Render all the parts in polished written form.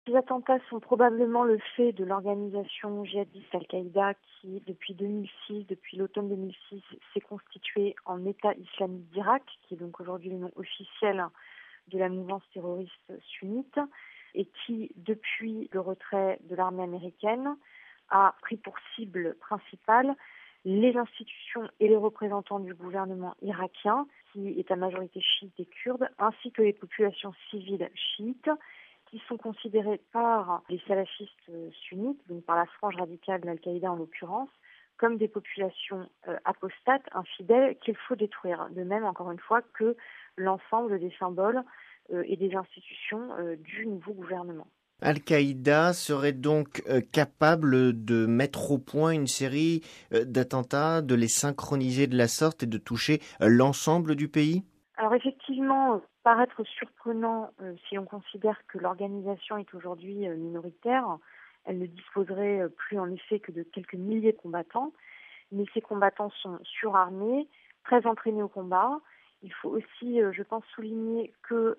Ces attentats sont probablement le fait de l'organisation djihadiste Al-Qaïda qui, depuis 2006, depuis l'automne 2006, s'est constituée en État islamique d'Irak, qui est donc aujourd'hui le nom officiel de la mouvance terroriste sunnite, et qui, depuis le retrait de l'armée américaine, a pris pour cible principale les institutions et les représentants du gouvernement irakien, qui est à majorité chiite et kurde, ainsi que les populations civiles chiites, qui sont considérées par les salafistes sunnites, donc par la frange radicale de l'Al-Qaïda en l'occurrence, comme des populations apostates, infidèles, qu'il faut détruire. De même, encore une fois, que l'ensemble des symboles et des institutions du nouveau gouvernement. Al-Qaïda serait donc capable de mettre au point une série d'attentats, de les synchroniser de la sorte et de toucher l'ensemble du pays? Alors effectivement, paraître surprenant si on considère que l'organisation est aujourd'hui minoritaire, elle ne disposerait plus en effet que de quelques milliers de combattants, mais ces combattants sont surarmés, très entraînés au combat. Il faut aussi, je pense, souligner que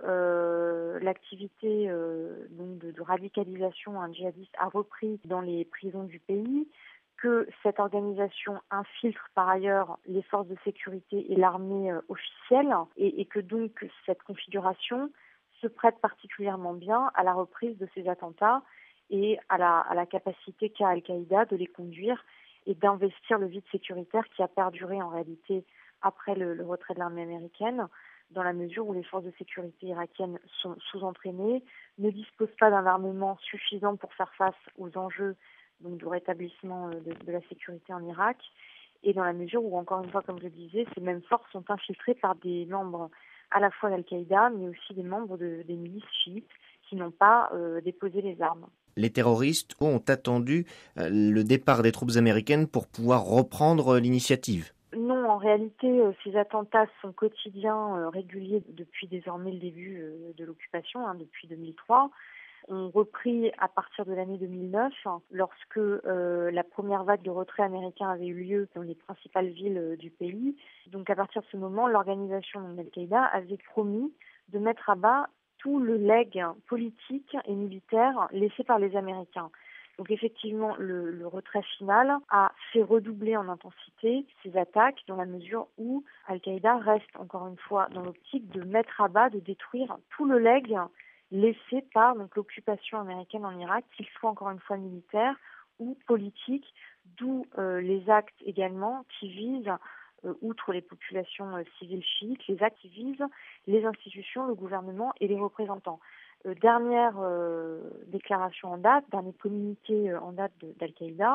l'activité donc de radicalisation djihadiste a repris dans les prisons du pays, que cette organisation infiltre par ailleurs les forces de sécurité et l'armée officielle, et que donc cette configuration se prête particulièrement bien à la reprise de ces attentats et à la capacité qu'a Al-Qaïda de les conduire et d'investir le vide sécuritaire qui a perduré en réalité après le retrait de l'armée américaine, dans la mesure où les forces de sécurité irakiennes sont sous-entraînées, ne disposent pas d'un armement suffisant pour faire face aux enjeux donc, du rétablissement de la sécurité en Irak, et dans la mesure où, encore une fois, comme je le disais, ces mêmes forces sont infiltrées par des membres à la fois d'Al-Qaïda, mais aussi des membres des milices chiites qui n'ont pas déposé les armes. Les terroristes ont attendu le départ des troupes américaines pour pouvoir reprendre l'initiative. Non, en réalité, ces attentats sont quotidiens, réguliers depuis désormais le début de l'occupation, depuis 2003. Ont repris à partir de l'année 2009, lorsque la première vague de retrait américain avait eu lieu dans les principales villes du pays. Donc à partir de ce moment, l'organisation Al-Qaïda avait promis de mettre à bas tout le legs politique et militaire laissé par les Américains. Donc effectivement, le retrait final a fait redoubler en intensité ces attaques dans la mesure où Al-Qaïda reste encore une fois dans l'optique de mettre à bas, de détruire tout le legs laissé par donc, l'occupation américaine en Irak, qu'il soit encore une fois militaire ou politique, d'où les actes également qui visent, outre les populations civiles chiites, les actes qui visent les institutions, le gouvernement et les représentants. Dernière déclaration en date, dernier communiqué en date d'Al-Qaïda,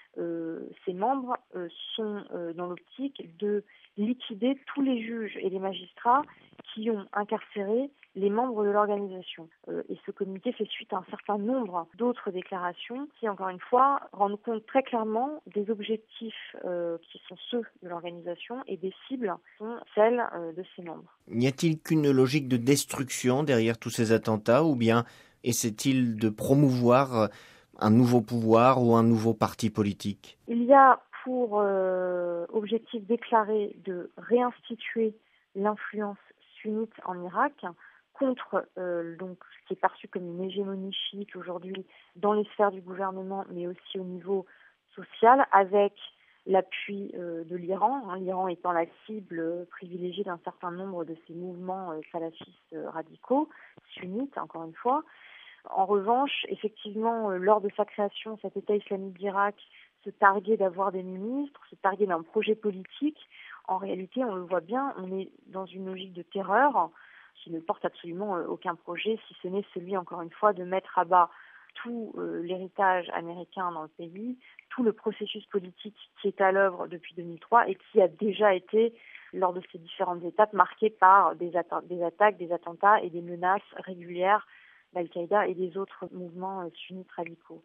ses membres sont dans l'optique de liquider tous les juges et les magistrats qui ont incarcéré les membres de l'organisation. Et ce communiqué fait suite à un certain nombre d'autres déclarations qui, encore une fois, rendent compte très clairement des objectifs qui sont ceux de l'organisation et des cibles qui sont celles de ses membres. N'y a-t-il qu'une logique de destruction derrière tous ces attentats ou bien essaie-t-il de promouvoir un nouveau pouvoir ou un nouveau parti politique? Il y a pour objectif déclaré de réinstituer l'influence sunnite en Irak contre donc ce qui est perçu comme une hégémonie chiite aujourd'hui dans les sphères du gouvernement, mais aussi au niveau social, avec l'appui de l'Iran, l'Iran étant la cible privilégiée d'un certain nombre de ces mouvements salafistes radicaux, sunnites encore une fois. En revanche, effectivement, lors de sa création, cet État islamique d'Irak se targuait d'avoir des ministres, se targuait d'un projet politique. En réalité, on le voit bien, on est dans une logique de terreur qui ne porte absolument aucun projet, si ce n'est celui, encore une fois, de mettre à bas tout l'héritage américain dans le pays, tout le processus politique qui est à l'œuvre depuis 2003 et qui a déjà été, lors de ces différentes étapes, marqué par des attaques, des attentats et des menaces régulières d'Al-Qaïda et des autres mouvements sunnites radicaux.